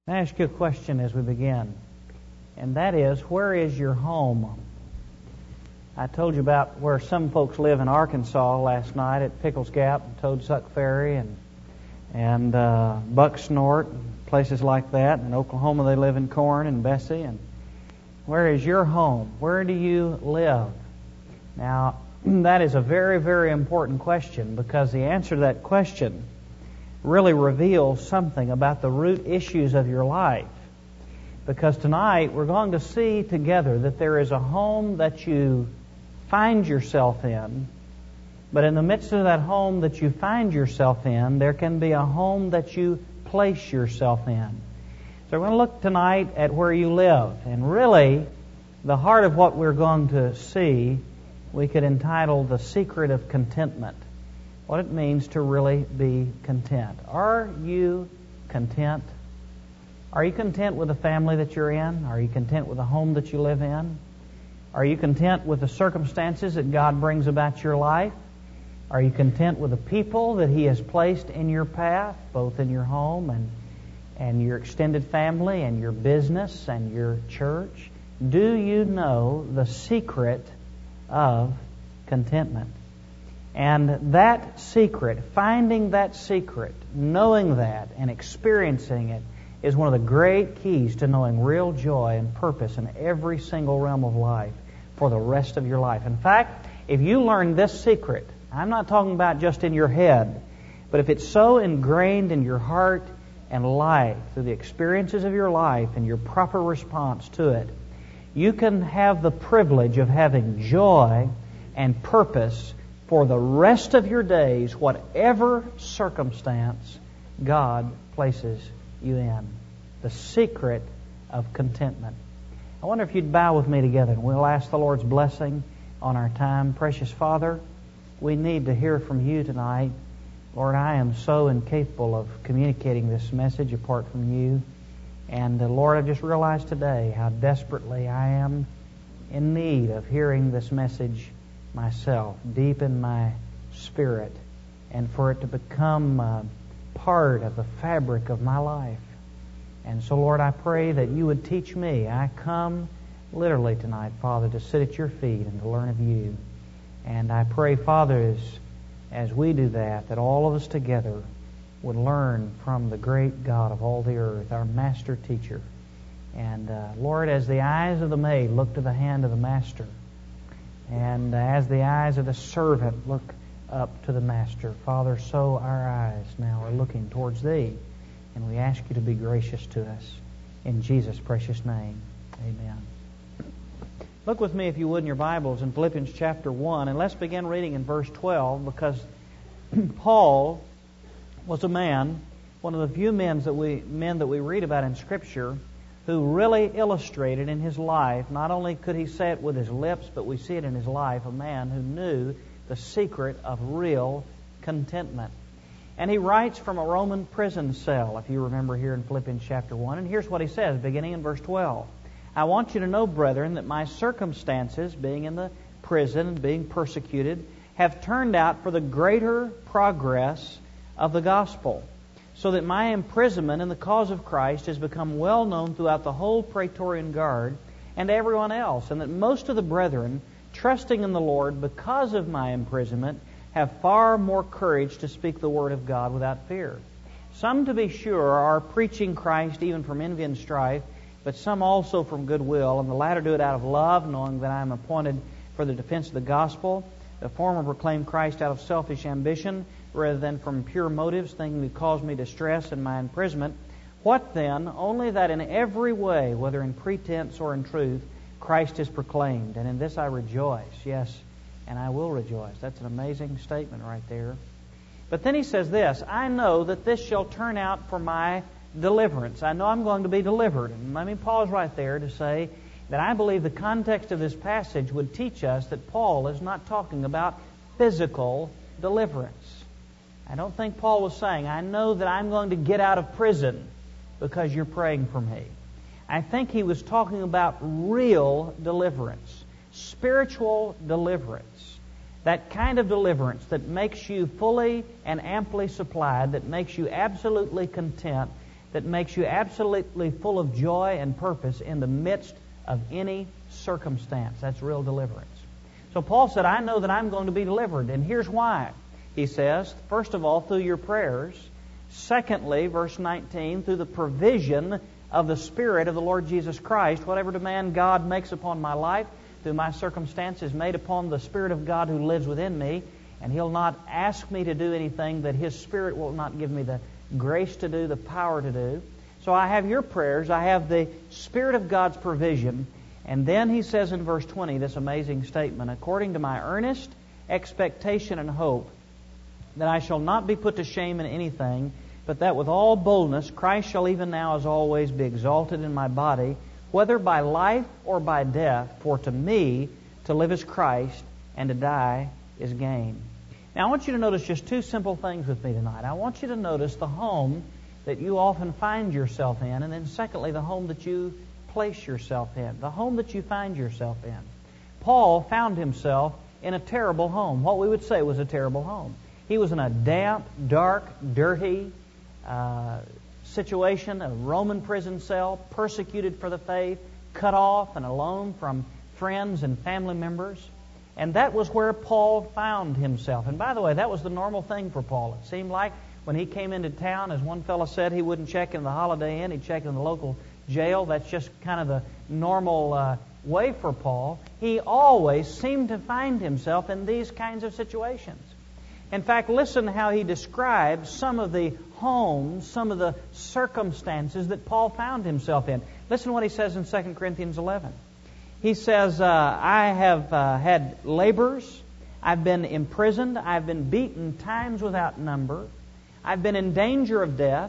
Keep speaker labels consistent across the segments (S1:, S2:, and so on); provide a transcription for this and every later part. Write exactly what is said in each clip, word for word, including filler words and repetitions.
S1: I ask you a question as we begin, and that is, where is your home? I told you about where some folks live in Arkansas last night at Pickles Gap, and Toadsuck Ferry, and and uh, Buck Snort, and places like that. In Oklahoma, they live in Corn and Bessie. And where is your home? Where do you live? Now, that is a very, very important question, because the answer to that question really reveals something about the root issues of your life. Because tonight we're going to see together that there is a home that you find yourself in, but in the midst of that home that you find yourself in, there can be a home that you place yourself in. So we're going to look tonight at where you live. And really, the heart of what we're going to see, we could entitle The Secret of Contentment. What it means to really be content. Are you content? Are you content with the family that you're in? Are you content with the home that you live in? Are you content with the circumstances that God brings about your life? Are you content with the people that He has placed in your path, both in your home and, and your extended family and your business and your church? Do you know the secret of contentment? And that secret, finding that secret, knowing that and experiencing it, is one of the great keys to knowing real joy and purpose in every single realm of life for the rest of your life. In fact, if you learn this secret, I'm not talking about just in your head, but if it's so ingrained in your heart and life through the experiences of your life and your proper response to it, you can have the privilege of having joy and purpose for the rest of your days, whatever circumstance God places you in. The secret of contentment. I wonder if you'd bow with me together, and we'll ask the Lord's blessing on our time. Precious Father, we need to hear from You tonight. Lord, I am so incapable of communicating this message apart from You. And uh, Lord, I've just realized today how desperately I am in need of hearing this message myself, deep in my spirit, and for it to become uh, part of the fabric of my life. And so, Lord, I pray that You would teach me. I come literally tonight, Father, to sit at Your feet and to learn of You. And I pray, Father, as, as we do that, that all of us together would learn from the great God of all the earth, our master teacher. And, uh, Lord, as the eyes of the maid look to the hand of the master, and as the eyes of the servant look up to the master, Father, so our eyes now are looking towards Thee. And we ask You to be gracious to us. In Jesus' precious name, amen. Look with me, if you would, in your Bibles in Philippians chapter one. And let's begin reading in verse twelve, because Paul was a man, one of the few men that we men that we read about in Scripture, who really illustrated in his life, not only could he say it with his lips, but we see it in his life, a man who knew the secret of real contentment. And he writes from a Roman prison cell, if you remember here in Philippians chapter one. And here's what he says, beginning in verse twelve. I want you to know, brethren, that my circumstances, being in the prison and being persecuted, have turned out for the greater progress of the gospel, so that my imprisonment in the cause of Christ has become well known throughout the whole Praetorian Guard and to everyone else, and that most of the brethren, trusting in the Lord because of my imprisonment, have far more courage to speak the word of God without fear. Some, to be sure, are preaching Christ even from envy and strife, but some also from goodwill, and the latter do it out of love, knowing that I am appointed for the defense of the gospel. The former proclaim Christ out of selfish ambition, rather than from pure motives, thinking to cause me distress in my imprisonment. What then? Only that in every way, whether in pretense or in truth, Christ is proclaimed, and in this I rejoice. Yes, and I will rejoice. That's an amazing statement right there. But then he says this, I know that this shall turn out for my deliverance. I know I'm going to be delivered. And let me pause right there to say that I believe the context of this passage would teach us that Paul is not talking about physical deliverance. I don't think Paul was saying, I know that I'm going to get out of prison because you're praying for me. I think he was talking about real deliverance, spiritual deliverance. That kind of deliverance that makes you fully and amply supplied, that makes you absolutely content, that makes you absolutely full of joy and purpose in the midst of any circumstance. That's real deliverance. So Paul said, I know that I'm going to be delivered, and here's why. He says, first of all, through your prayers. Secondly, verse nineteen, through the provision of the Spirit of the Lord Jesus Christ. Whatever demand God makes upon my life through my circumstances made upon the Spirit of God who lives within me, and He'll not ask me to do anything that His Spirit will not give me the grace to do, the power to do. So I have your prayers, I have the Spirit of God's provision, and then he says in verse twenty this amazing statement, according to my earnest expectation and hope, that I shall not be put to shame in anything, but that with all boldness Christ shall even now as always be exalted in my body, whether by life or by death, for to me to live is Christ, and to die is gain. Now I want you to notice just two simple things with me tonight. I want you to notice the home that you often find yourself in, and then secondly, the home that you place yourself in, the home that you find yourself in. Paul found himself in a terrible home, what we would say was a terrible home. He was in a damp, dark, dirty uh, situation, a Roman prison cell, persecuted for the faith, cut off and alone from friends and family members. And that was where Paul found himself. And by the way, that was the normal thing for Paul. It seemed like when he came into town, as one fellow said, he wouldn't check in the Holiday Inn, he'd check in the local jail. That's just kind of the normal uh, way for Paul. He always seemed to find himself in these kinds of situations. In fact, listen how he describes some of the homes, some of the circumstances that Paul found himself in. Listen to what he says in Second Corinthians eleven. He says, uh, I have uh, had labors, I've been imprisoned, I've been beaten times without number, I've been in danger of death.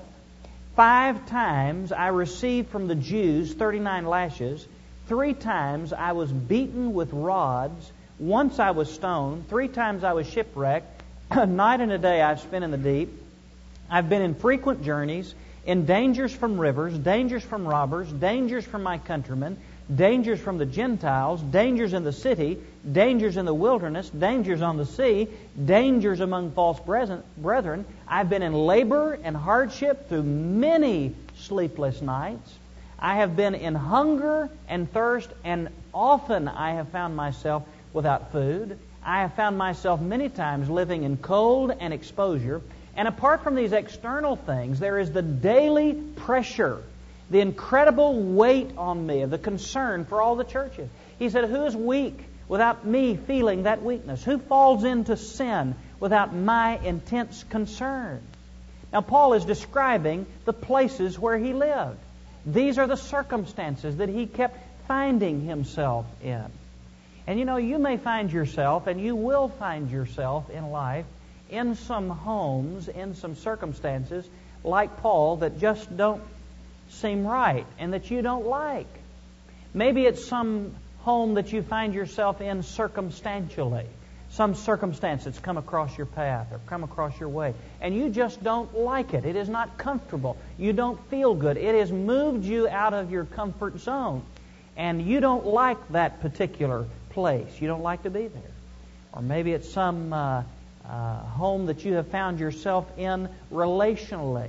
S1: Five times I received from the Jews thirty-nine lashes. Three times I was beaten with rods. Once I was stoned. Three times I was shipwrecked. A night and a day I've spent in the deep. I've been in frequent journeys, in dangers from rivers, dangers from robbers, dangers from my countrymen, dangers from the Gentiles, dangers in the city, dangers in the wilderness, dangers on the sea, dangers among false brethren. I've been in labor and hardship through many sleepless nights. I have been in hunger and thirst, and often I have found myself without food. I have found myself many times living in cold and exposure. And apart from these external things, there is the daily pressure, the incredible weight on me of the concern for all the churches. He said, who is weak without me feeling that weakness? Who falls into sin without my intense concern? Now, Paul is describing the places where he lived. These are the circumstances that he kept finding himself in. And you know, you may find yourself, and you will find yourself in life, in some homes, in some circumstances, like Paul, that just don't seem right and that you don't like. Maybe it's some home that you find yourself in circumstantially. Some circumstance that's come across your path or come across your way, and you just don't like it. It is not comfortable. You don't feel good. It has moved you out of your comfort zone, and you don't like that particular place. You don't like to be there. Or maybe it's some uh, uh, home that you have found yourself in relationally.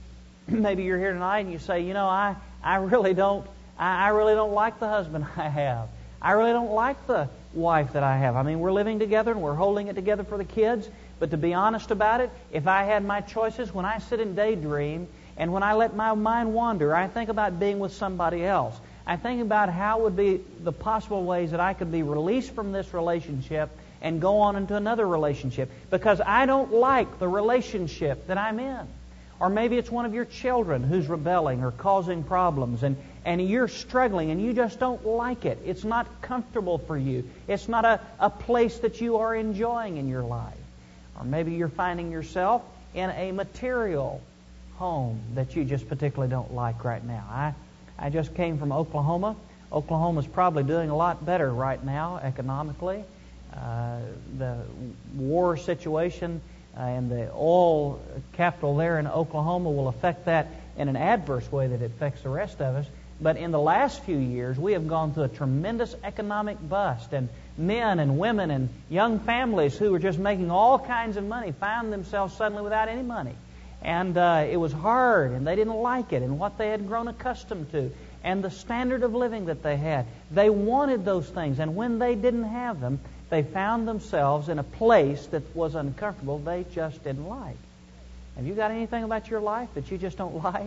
S1: Maybe you're here tonight and you say, you know, I, I really don't I, I really don't like the husband I have. I really don't like the wife that I have. I mean, we're living together and we're holding it together for the kids. But to be honest about it, if I had my choices, when I sit and daydream and when I let my mind wander, I think about being with somebody else. I think about how would be the possible ways that I could be released from this relationship and go on into another relationship, because I don't like the relationship that I'm in. Or maybe it's one of your children who's rebelling or causing problems, and, and you're struggling and you just don't like it. It's not comfortable for you. It's not a, a place that you are enjoying in your life. Or maybe you're finding yourself in a material home that you just particularly don't like right now. I I just came from Oklahoma. Oklahoma's probably doing a lot better right now economically. Uh, the war situation uh, and the oil capital there in Oklahoma will affect that in an adverse way that it affects the rest of us. But in the last few years, we have gone through a tremendous economic bust, and men and women and young families who were just making all kinds of money found themselves suddenly without any money. And uh, it was hard, and they didn't like it, and what they had grown accustomed to, and the standard of living that they had. They wanted those things, and when they didn't have them, they found themselves in a place that was uncomfortable they just didn't like. Have you got anything about your life that you just don't like?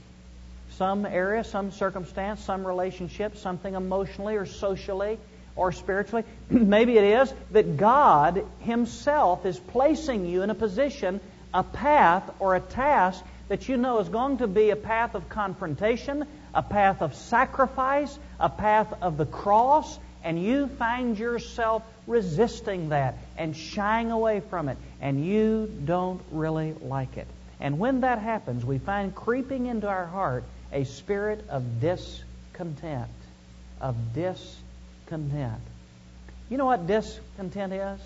S1: Some area, some circumstance, some relationship, something emotionally or socially or spiritually. Maybe it is that God Himself is placing you in a position, a path or a task that you know is going to be a path of confrontation, a path of sacrifice, a path of the cross, and you find yourself resisting that and shying away from it, and you don't really like it. And when that happens, we find creeping into our heart a spirit of discontent. Of discontent. You know what discontent is?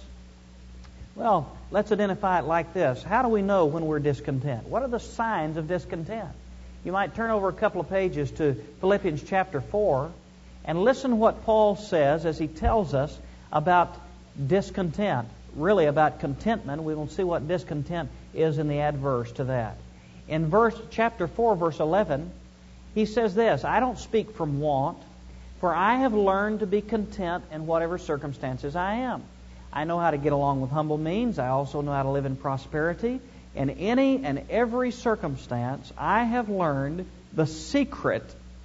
S1: Well, let's identify it like this. How do we know when we're discontent? What are the signs of discontent? You might turn over a couple of pages to Philippians chapter four and listen what Paul says as he tells us about discontent. Really about contentment. We will see what discontent is in the adverse to that. In verse chapter four, verse eleven, he says this, I don't speak from want, for I have learned to be content in whatever circumstances I am. I know how to get along with humble means. I also know how to live in prosperity. In any and every circumstance, I have learned the secret,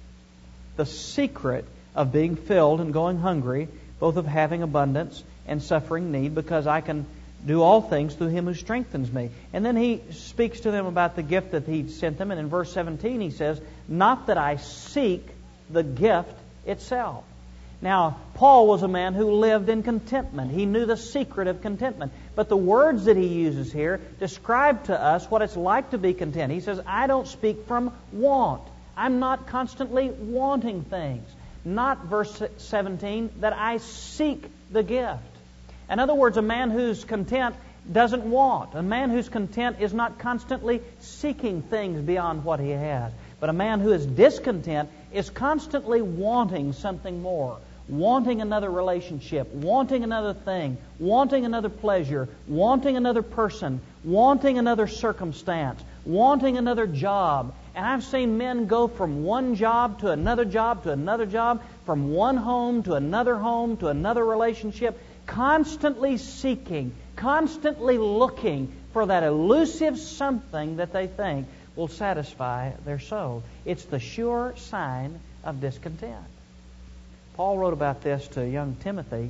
S1: the secret of being filled and going hungry, both of having abundance and suffering need, because I can do all things through Him who strengthens me. And then he speaks to them about the gift that He sent them. And in verse seventeen he says, not that I seek the gift itself. Now, Paul was a man who lived in contentment. He knew the secret of contentment. But the words that he uses here describe to us what it's like to be content. He says, I don't speak from want. I'm not constantly wanting things. Not, verse seventeen, that I seek the gift. In other words, a man who's content doesn't want. A man who's content is not constantly seeking things beyond what he has. But a man who is discontent is constantly wanting something more. Wanting another relationship, wanting another thing, wanting another pleasure, wanting another person, wanting another circumstance, wanting another job. And I've seen men go from one job to another job to another job, from one home to another home to another relationship, constantly seeking, constantly looking for that elusive something that they think will satisfy their soul. It's the sure sign of discontent. Paul wrote about this to young Timothy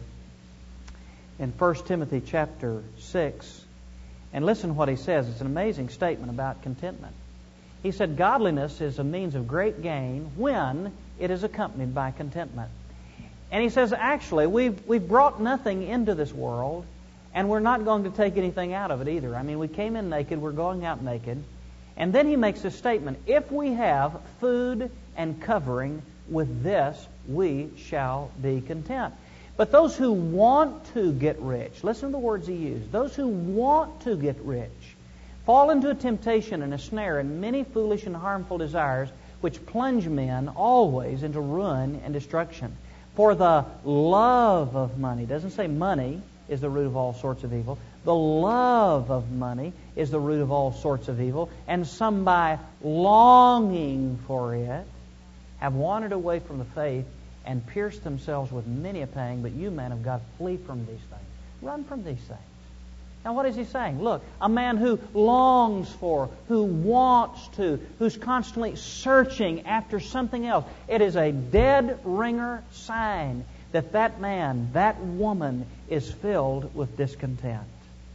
S1: in First Timothy chapter six. And listen to what he says. It's an amazing statement about contentment. He said, godliness is a means of great gain when it is accompanied by contentment. And he says, actually, we've, we've brought nothing into this world, and we're not going to take anything out of it either. I mean, we came in naked, we're going out naked. And then he makes this statement, if we have food and covering, with this we shall be content. But those who want to get rich, listen to the words he used, those who want to get rich fall into a temptation and a snare and many foolish and harmful desires which plunge men always into ruin and destruction. For the love of money, doesn't say money is the root of all sorts of evil. The love of money is the root of all sorts of evil. And some by longing for it have wandered away from the faith and pierced themselves with many a pang. But you, man of God, flee from these things. Run from these things. Now what is he saying? Look, a man who longs for, who wants to, who's constantly searching after something else. It is a dead ringer sign that that man, that woman is filled with discontent.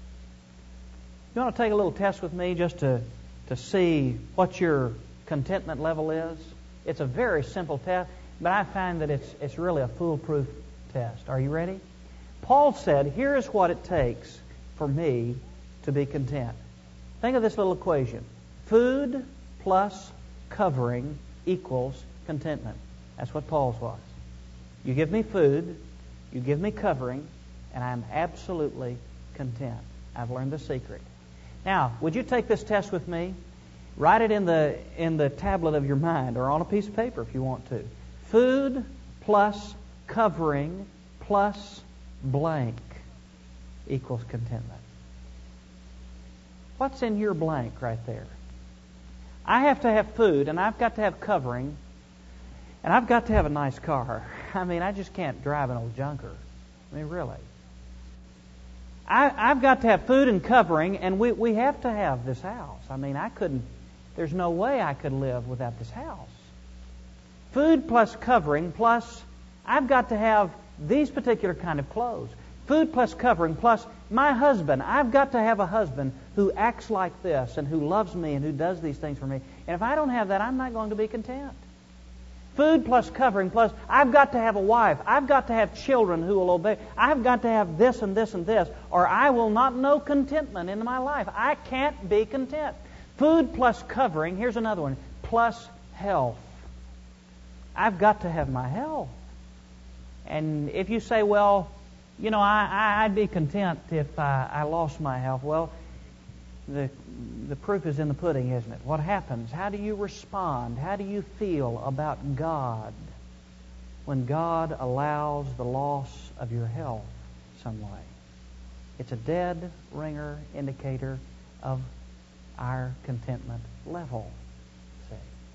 S1: You want to take a little test with me just to, to see what your contentment level is? It's a very simple test, but I find that it's, it's really a foolproof test. Are you ready? Paul said, here is what it takes for me to be content. Think of this little equation. Food plus covering equals contentment. That's what Paul's was. You give me food, you give me covering, and I'm absolutely content. I've learned the secret. Now, would you take this test with me? Write it in the in the tablet of your mind or on a piece of paper if you want to. Food plus covering plus blank equals contentment. What's in your blank right there? I have to have food, and I've got to have covering, and I've got to have a nice car. I mean, I just can't drive an old junker. I mean, really. I, I've got to have food and covering, and we, we have to have this house. I mean, I couldn't, there's no way I could live without this house. Food plus covering plus I've got to have these particular kind of clothes. Food plus covering plus my husband. I've got to have a husband who acts like this and who loves me and who does these things for me. And if I don't have that, I'm not going to be content. Food plus covering plus I've got to have a wife. I've got to have children who will obey. I've got to have this and this and this, or I will not know contentment in my life. I can't be content. Food plus covering, here's another one, plus health. I've got to have my health. And if you say, well, you know, I, I, I'd be content if I, I lost my health. Well, the the proof is in the pudding, isn't it? What happens? How do you respond? How do you feel about God when God allows the loss of your health some way? It's a dead ringer indicator of our contentment level. See?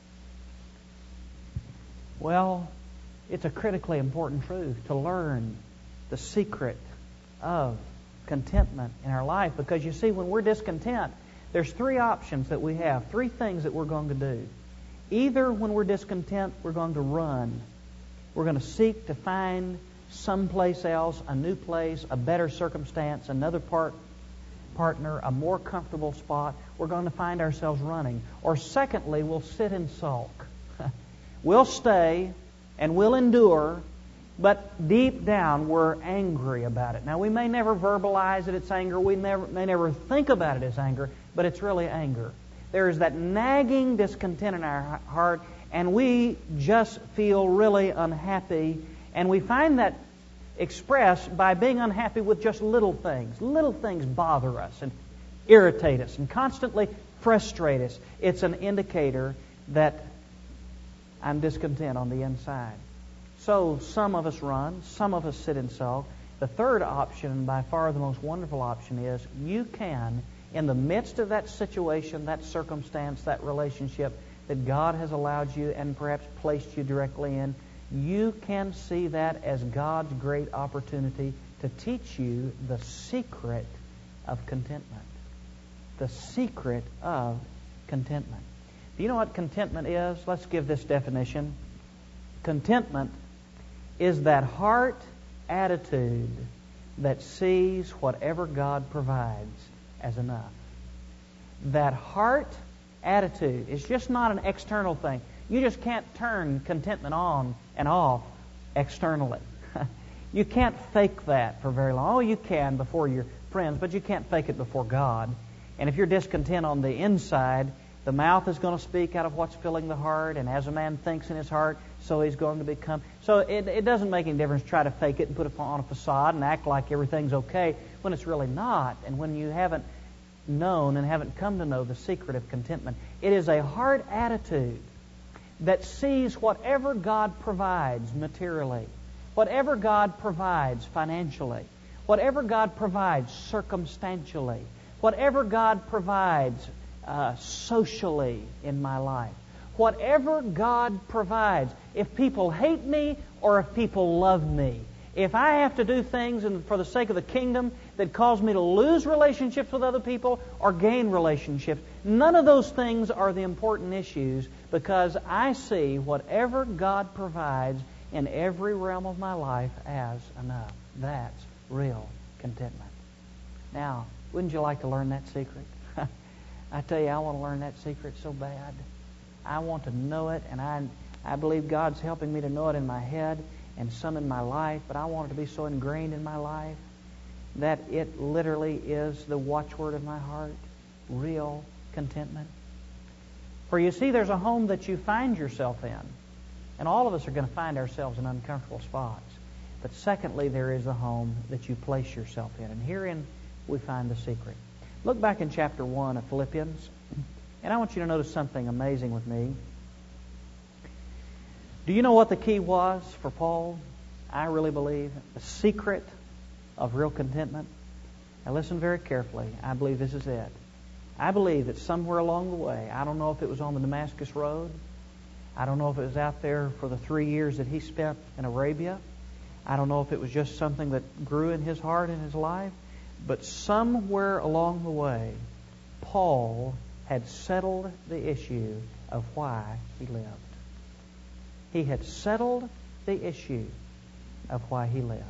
S1: Well, it's a critically important truth to learn the secret of contentment in our life, because you see, when we're discontent, there's three options that we have, three things that we're going to do. Either when we're discontent, we're going to run. We're going to seek to find someplace else, a new place, a better circumstance, another part, partner, a more comfortable spot. We're going to find ourselves running. Or secondly, we'll sit and sulk. We'll stay and we'll endure, but deep down we're angry about it. Now, we may never verbalize it, it's anger. We never, may never think about it as anger, but it's really anger. There is that nagging discontent in our heart, and we just feel really unhappy. And we find that expressed by being unhappy with just little things. Little things bother us and irritate us and constantly frustrate us. It's an indicator that I'm discontent on the inside. So some of us run, some of us sit and sulk. The third option, and by far the most wonderful option, is you can, in the midst of that situation, that circumstance, that relationship that God has allowed you and perhaps placed you directly in, you can see that as God's great opportunity to teach you the secret of contentment. The secret of contentment. Do you know what contentment is? Let's give this definition. Contentment is that heart attitude that sees whatever God provides as enough. That heart attitude is just not an external thing. You just can't turn contentment on and off externally. You can't fake that for very long. Oh, you can before your friends, but you can't fake it before God. And if you're discontent on the inside, the mouth is going to speak out of what's filling the heart, and as a man thinks in his heart, so he's going to become. So it, it doesn't make any difference to try to fake it and put it on a facade and act like everything's okay when it's really not, and when you haven't known and haven't come to know the secret of contentment. It is a heart attitude that sees whatever God provides materially, whatever God provides financially, whatever God provides circumstantially, whatever God provides Uh, socially in my life. Whatever God provides, if people hate me or if people love me, if I have to do things and for the sake of the kingdom that cause me to lose relationships with other people or gain relationships, none of those things are the important issues, because I see whatever God provides in every realm of my life as enough. That's real contentment. Now, wouldn't you like to learn that secret? I tell you, I want to learn that secret so bad. I want to know it, and I I believe God's helping me to know it in my head and some in my life, but I want it to be so ingrained in my life that it literally is the watchword of my heart, real contentment. For you see, there's a home that you find yourself in, and all of us are going to find ourselves in uncomfortable spots. But secondly, there is a home that you place yourself in, and herein we find the secret. Look back in chapter one of Philippians, and I want you to notice something amazing with me. Do you know what the key was for Paul? I really believe the secret of real contentment. Now listen very carefully. I believe this is it. I believe that somewhere along the way, I don't know if it was on the Damascus Road, I don't know if it was out there for the three years that he spent in Arabia, I don't know if it was just something that grew in his heart and his life, but somewhere along the way, Paul had settled the issue of why he lived. He had settled the issue of why he lived.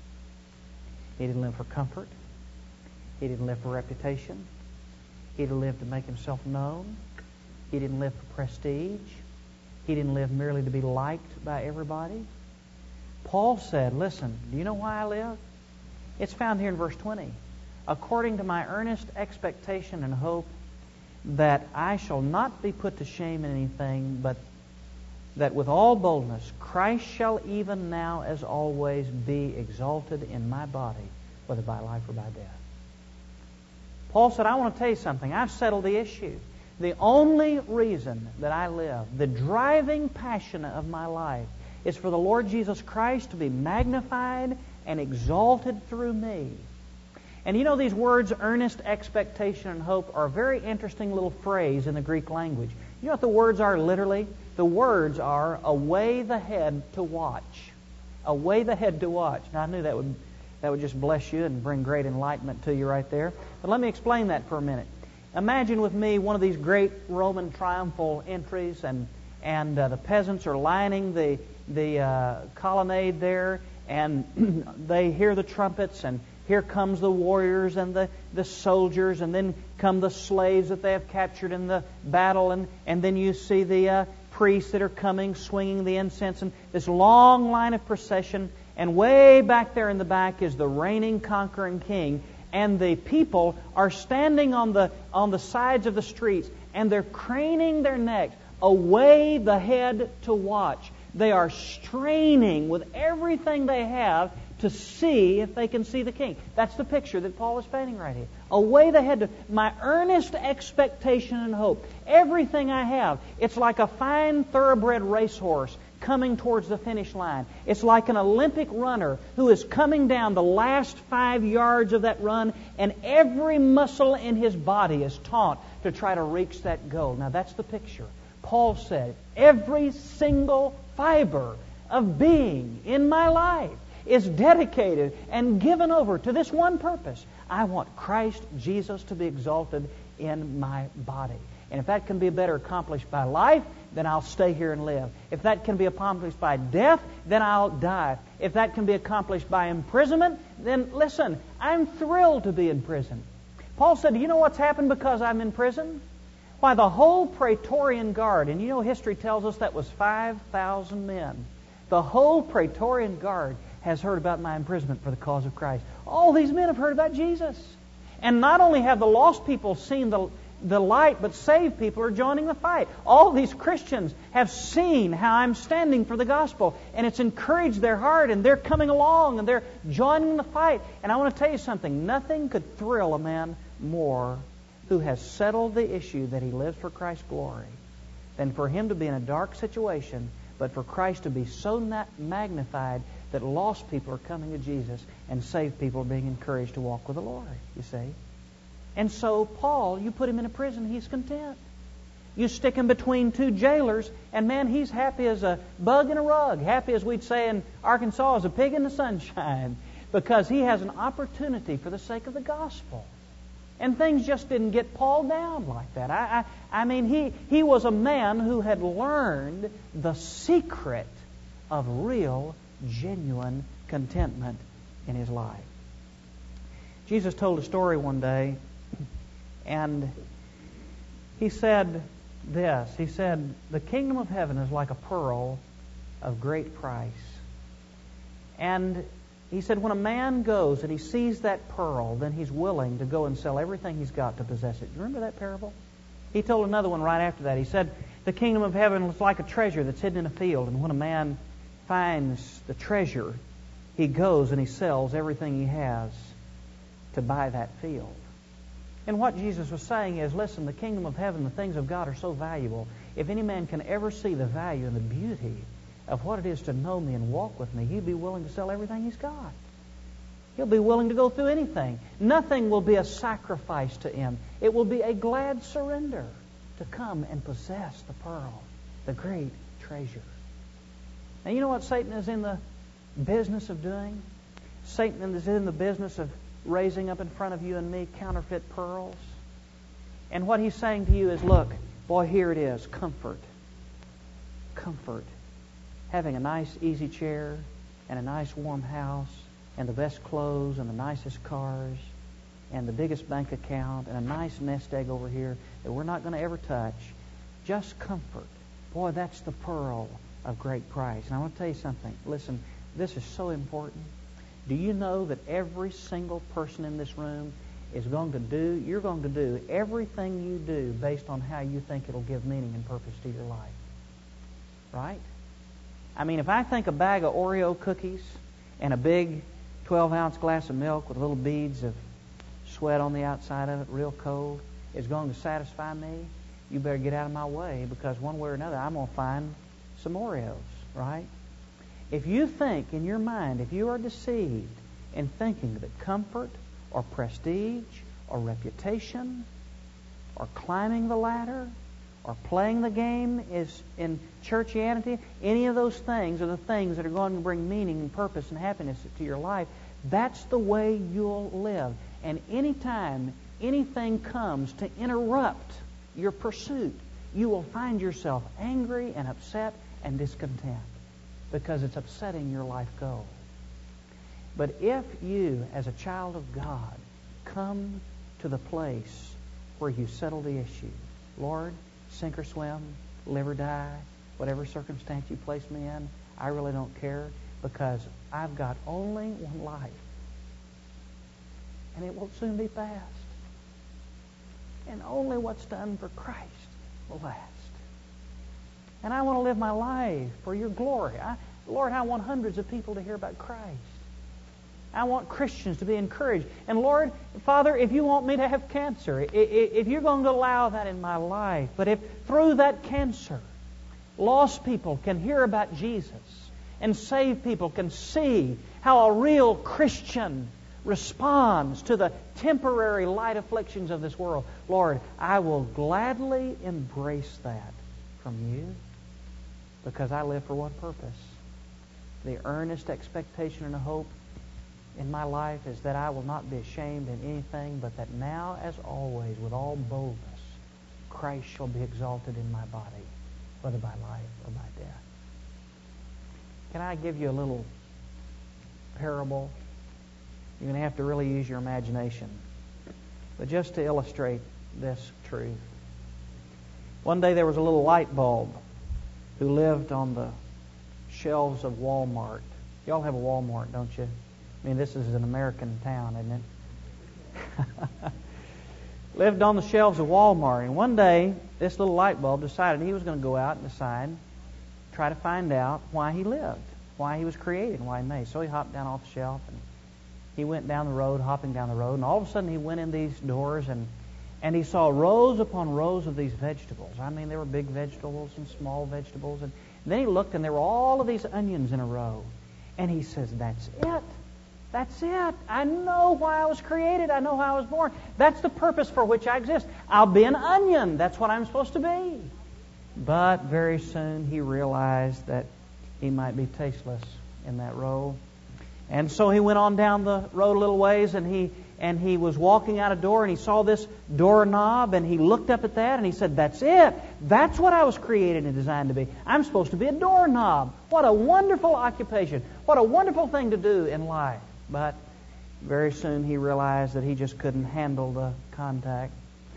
S1: He didn't live for comfort. He didn't live for reputation. He didn't live to make himself known. He didn't live for prestige. He didn't live merely to be liked by everybody. Paul said, listen, do you know why I live? It's found here in verse twenty. According to my earnest expectation and hope that I shall not be put to shame in anything, but that with all boldness Christ shall even now as always be exalted in my body, whether by life or by death. Paul said, I want to tell you something. I've settled the issue. The only reason that I live, the driving passion of my life, is for the Lord Jesus Christ to be magnified and exalted through me. And you know, these words, earnest expectation and hope, are a very interesting little phrase in the Greek language. You know what the words are literally? The words are away the head to watch. Away the head to watch. Now, I knew that would that would just bless you and bring great enlightenment to you right there. But let me explain that for a minute. Imagine with me one of these great Roman triumphal entries, and and uh, the peasants are lining the the uh, colonnade there, and they hear the trumpets, and here comes the warriors and the, the soldiers, and then come the slaves that they have captured in the battle, and, and then you see the uh, priests that are coming, swinging the incense, and this long line of procession, and way back there in the back is the reigning, conquering king, and the people are standing on the on the sides of the streets, and they're craning their necks, away the head to watch. They are straining with everything they have to see if they can see the king. That's the picture that Paul is painting right here. Away the head to my earnest expectation and hope. Everything I have. It's like a fine thoroughbred racehorse coming towards the finish line. It's like an Olympic runner who is coming down the last five yards of that run, and every muscle in his body is taut to try to reach that goal. Now that's the picture. Paul said, every single fiber of being in my life is dedicated and given over to this one purpose. I want Christ Jesus to be exalted in my body. And if that can be better accomplished by life, then I'll stay here and live. If that can be accomplished by death, then I'll die. If that can be accomplished by imprisonment, then listen, I'm thrilled to be in prison. Paul said, do you know what's happened because I'm in prison? Why, the whole Praetorian Guard, and you know history tells us that was five thousand men. The whole Praetorian Guard has heard about my imprisonment for the cause of Christ. All these men have heard about Jesus. And not only have the lost people seen the, the light, but saved people are joining the fight. All these Christians have seen how I'm standing for the gospel, and it's encouraged their heart, and they're coming along, and they're joining the fight. And I want to tell you something. Nothing could thrill a man more who has settled the issue that he lives for Christ's glory than for him to be in a dark situation, but for Christ to be so magnified that lost people are coming to Jesus and saved people are being encouraged to walk with the Lord, you see. And so Paul, you put him in a prison, he's content. You stick him between two jailers, and man, he's happy as a bug in a rug. Happy, as we'd say in Arkansas, as a pig in the sunshine, because he has an opportunity for the sake of the gospel. And things just didn't get Paul down like that. I, I, I mean, he, he was a man who had learned the secret of real, genuine contentment in his life. Jesus told a story one day, and he said this. He said, the kingdom of heaven is like a pearl of great price. And he said, when a man goes and he sees that pearl, then he's willing to go and sell everything he's got to possess it. Do you remember that parable? He told another one right after that. He said, the kingdom of heaven is like a treasure that's hidden in a field, and when a man finds the treasure, he goes and he sells everything he has to buy that field. And what Jesus was saying is, listen, the kingdom of heaven, the things of God are so valuable. If any man can ever see the value and the beauty of what it is to know me and walk with me, he'd be willing to sell everything he's got. He'll be willing to go through anything. Nothing will be a sacrifice to Him. It will be a glad surrender to come and possess the pearl, the great treasure. Now, you know what Satan is in the business of doing? Satan is in the business of raising up in front of you and me counterfeit pearls. And what he's saying to you is, look, boy, here it is, comfort. Comfort. Having a nice, easy chair and a nice, warm house and the best clothes and the nicest cars and the biggest bank account and a nice nest egg over here that we're not going to ever touch. Just comfort. Boy, that's the pearl of great price. And I want to tell you something. Listen, this is so important. Do you know that every single person in this room is going to do, you're going to do everything you do based on how you think it'll give meaning and purpose to your life? Right? I mean, if I think a bag of Oreo cookies and a big twelve-ounce glass of milk with little beads of sweat on the outside of it, real cold, is going to satisfy me, you better get out of my way, because one way or another I'm going to find some Oreos, right? If you think in your mind, if you are deceived in thinking that comfort or prestige or reputation or climbing the ladder or playing the game is in churchianity, any of those things are the things that are going to bring meaning and purpose and happiness to your life, that's the way you'll live. And anytime anything comes to interrupt your pursuit, you will find yourself angry and upset and discontent because it's upsetting your life goal. But if you, as a child of God, come to the place where you settle the issue, Lord, sink or swim, live or die, whatever circumstance you place me in, I really don't care, because I've got only one life. And it will soon be past. And only what's done for Christ will last. And I want to live my life for your glory. I, Lord, I want hundreds of people to hear about Christ. I want Christians to be encouraged. And Lord, Father, if you want me to have cancer, if you're going to allow that in my life, but if through that cancer, lost people can hear about Jesus and saved people can see how a real Christian responds to the temporary light afflictions of this world, Lord, I will gladly embrace that from you, because I live for one purpose. The earnest expectation and hope in my life is that I will not be ashamed in anything, but that now, as always, with all boldness, Christ shall be exalted in my body, whether by life or by death. Can I give you a little parable? You're going to have to really use your imagination. But just to illustrate this truth. One day there was a little light bulb who lived on the shelves of Walmart. Y'all have a Walmart, don't you? I mean, this is an American town, isn't it? Lived on the shelves of Walmart. And one day, this little light bulb decided he was going to go out and decide, try to find out why he lived, why he was created, and why he made. So he hopped down off the shelf, and he went down the road, hopping down the road, and all of a sudden he went in these doors, and and he saw rows upon rows of these vegetables. I mean, there were big vegetables and small vegetables. And then he looked, and there were all of these onions in a row. And he says, that's it. That's it. I know why I was created. I know how I was born. That's the purpose for which I exist. I'll be an onion. That's what I'm supposed to be. But very soon he realized that he might be tasteless in that row. And so he went on down the road a little ways, and he and he was walking out a door, and he saw this doorknob, and he looked up at that, and he said, that's it. That's what I was created and designed to be. I'm supposed to be a doorknob. What a wonderful occupation. What a wonderful thing to do in life. But very soon he realized that he just couldn't handle the contact.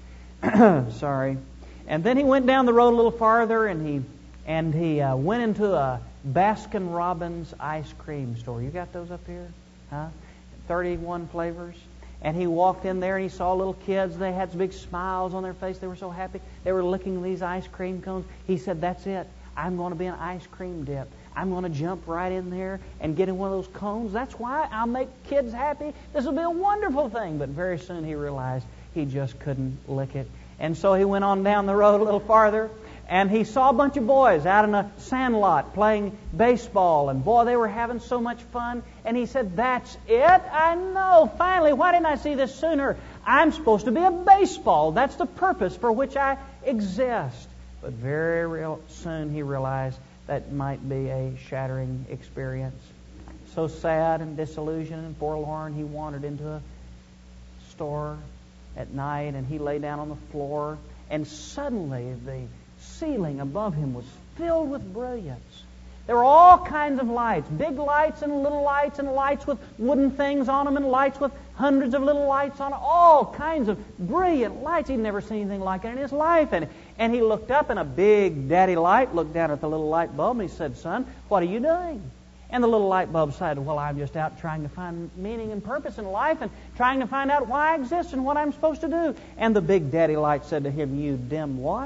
S1: Sorry. And then he went down the road a little farther, and he and he uh, went into a Baskin Robbins ice cream store. You got those up here? Huh? thirty-one flavors. And he walked in there, and he saw little kids. They had big smiles on their face. They were so happy. They were licking these ice cream cones. He said, that's it. I'm going to be an ice cream dip. I'm going to jump right in there and get in one of those cones. That's why I'll make kids happy. This will be a wonderful thing. But very soon he realized he just couldn't lick it. And so he went on down the road a little farther, And he saw a bunch of boys out in a sand lot playing baseball. And boy, they were having so much fun. And he said, "That's it? I know. Finally, why didn't I see this sooner? I'm supposed to be a baseball. That's the purpose for which I exist." But very real soon he realized that might be a shattering experience. So sad and disillusioned and forlorn, he wandered into a store at night, and he lay down on the floor, and suddenly the ceiling above him was filled with brilliance. There were all kinds of lights, big lights and little lights, and lights with wooden things on them, and lights with hundreds of little lights on them, all kinds of brilliant lights. He'd never seen anything like it in his life. And, and he looked up, and a big daddy light looked down at the little light bulb, and he said, "Son, what are you doing?" And the little light bulb said, "Well, I'm just out trying to find meaning and purpose in life and trying to find out why I exist and what I'm supposed to do." And the big daddy light said to him, "You dim what?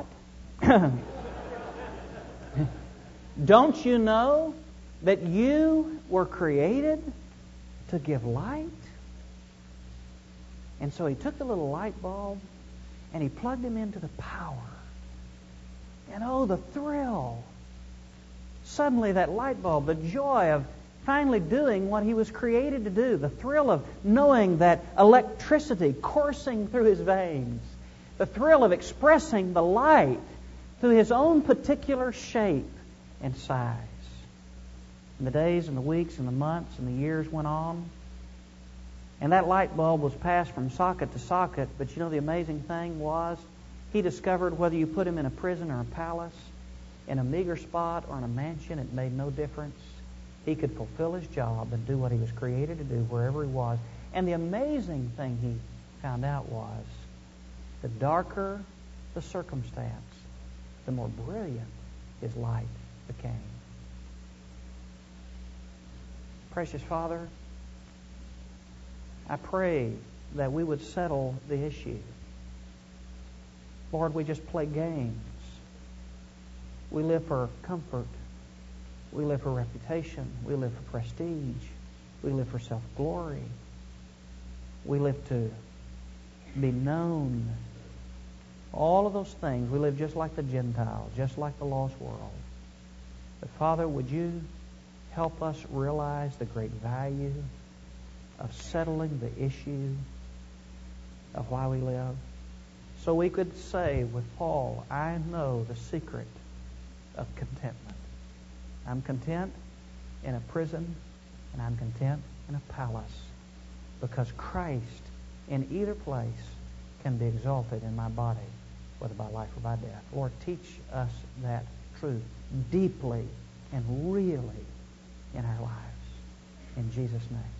S1: Don't you know that you were created to give light?" And so he took the little light bulb and he plugged him into the power. And oh, the thrill. Suddenly that light bulb, the joy of finally doing what he was created to do, the thrill of knowing that electricity coursing through his veins, the thrill of expressing the light through his own particular shape and size. And the days and the weeks and the months and the years went on, and that light bulb was passed from socket to socket. But you know, the amazing thing was, he discovered whether you put him in a prison or a palace, in a meager spot or in a mansion, it made no difference. He could fulfill his job and do what he was created to do wherever he was. And the amazing thing he found out was, the darker the circumstance, the more brilliant his light became. Precious Father, I pray that we would settle the issue. Lord, we just play games. We live for comfort. We live for reputation. We live for prestige. We live for self-glory. We live to be known. All of those things. We live just like the Gentiles, just like the lost world. But Father, would you help us realize the great value of settling the issue of why we live? So we could say with Paul, "I know the secret of contentment. I'm content in a prison, and I'm content in a palace, because Christ in either place can be exalted in my body, whether by life or by death." Lord, teach us that truth deeply and really in our lives. In Jesus' name.